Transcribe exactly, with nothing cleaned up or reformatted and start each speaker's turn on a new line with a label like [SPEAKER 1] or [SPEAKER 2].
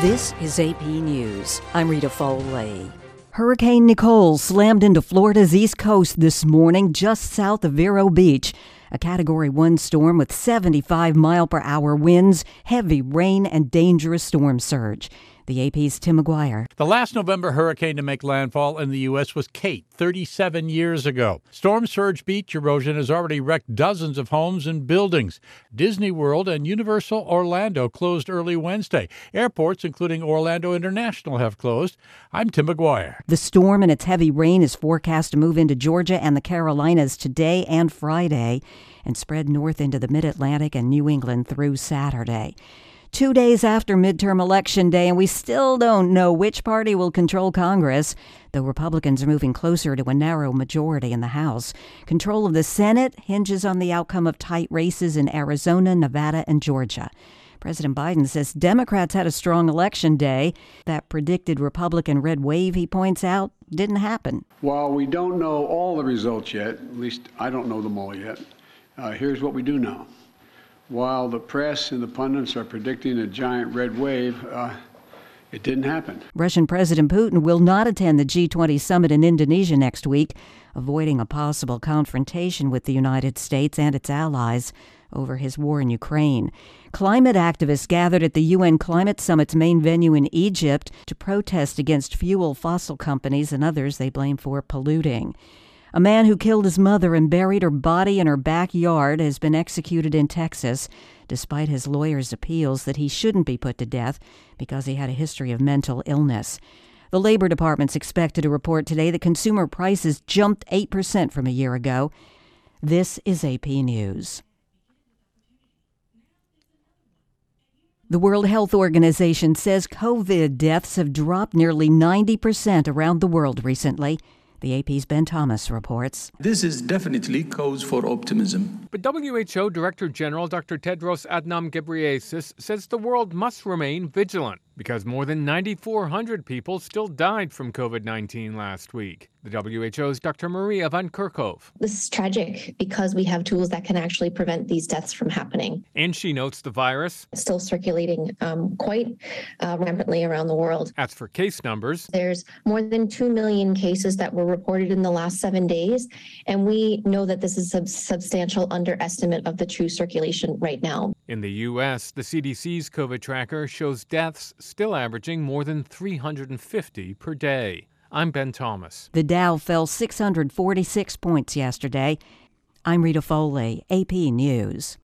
[SPEAKER 1] This is A P News. I'm Rita Foley. Hurricane Nicole slammed into Florida's east coast this morning just south of Vero Beach. A Category one storm with seventy-five mile per hour winds, heavy rain, and dangerous storm surge. The A P's Tim McGuire.
[SPEAKER 2] The last November hurricane to make landfall in the U S was Kate, thirty-seven years ago. Storm surge beach erosion has already wrecked dozens of homes and buildings. Disney World and Universal Orlando closed early Wednesday. Airports, including Orlando International, have closed. I'm Tim McGuire.
[SPEAKER 1] The storm and its heavy rain is forecast to move into Georgia and the Carolinas today and Friday and spread north into the Mid-Atlantic and New England through Saturday. Two days after midterm election day, and we still don't know which party will control Congress, though Republicans are moving closer to a narrow majority in the House. Control of the Senate hinges on the outcome of tight races in Arizona, Nevada, and Georgia. President Biden says Democrats had a strong election day. That predicted Republican red wave, he points out, didn't happen.
[SPEAKER 3] While we don't know all the results yet, at least I don't know them all yet, uh, here's what we do know. While the press and the pundits are predicting a giant red wave, uh, it didn't happen.
[SPEAKER 1] Russian President Putin will not attend the G twenty summit in Indonesia next week, avoiding a possible confrontation with the United States and its allies over his war in Ukraine. Climate activists gathered at the U N Climate Summit's main venue in Egypt to protest against fuel fossil companies and others they blame for polluting. A man who killed his mother and buried her body in her backyard has been executed in Texas, despite his lawyer's appeals that he shouldn't be put to death because he had a history of mental illness. The Labor Department's expected to report today that consumer prices jumped eight percent from a year ago. This is A P News. The World Health Organization says COVID deaths have dropped nearly ninety percent around the world recently. The A P's Ben Thomas reports.
[SPEAKER 4] This is definitely cause for optimism.
[SPEAKER 5] But W H O Director General Doctor Tedros Adhanom Ghebreyesus says the world must remain vigilant because more than nine thousand four hundred people still died from COVID nineteen last week. The W H O's Doctor Maria Van Kerkhove.
[SPEAKER 6] This is tragic because we have tools that can actually prevent these deaths from happening.
[SPEAKER 5] And she notes the virus
[SPEAKER 6] It's still circulating um, quite uh, rampantly around the world.
[SPEAKER 5] As for case numbers,
[SPEAKER 6] there's more than two million cases that were reported in the last seven days, and we know that this is a substantial underestimate of the true circulation right now.
[SPEAKER 5] In the U S, the C D C's COVID tracker shows deaths still averaging more than three hundred fifty per day. I'm Ben Thomas.
[SPEAKER 1] The Dow fell six hundred forty-six points yesterday. I'm Rita Foley, A P News.